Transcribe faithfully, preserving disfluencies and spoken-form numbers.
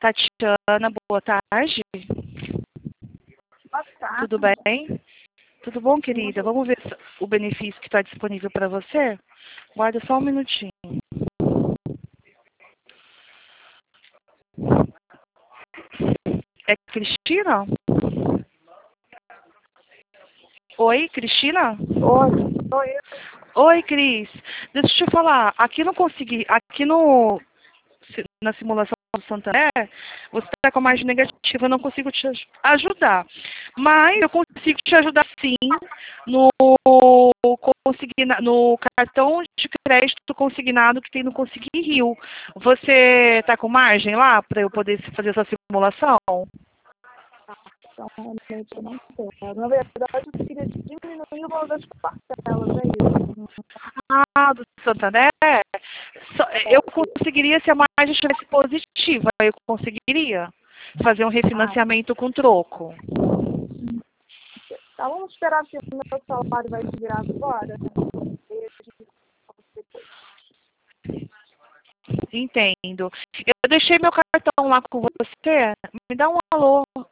Tatiana, boa tarde. Boa tarde. Tudo bem? Tudo bom, querida? Vamos ver o benefício que está disponível para você? Guarda só um minutinho. É Cristina? Oi, Cristina? Oi, sou eu. Oi, Cris. Deixa eu te falar. Aqui não consegui. Aqui no, na simulação do Santander, você está com a margem negativa, eu não consigo te aj- ajudar. Mas eu consigo te ajudar sim no, consigna, no cartão de crédito consignado que tem no Conseguir Rio. Você está com margem lá para eu poder fazer essa simulação? Então, realmente eu não tenho. Na verdade, eu queria diminuir o valor das parcelas, é isso. Ah, do Santander? Só- Eu conseguiria se a margem estivesse positiva, eu conseguiria fazer um refinanciamento com troco. Tá, vamos esperar se o meu salário vai se virar agora. Entendo. Eu deixei meu cartão lá com você. Me dá um alô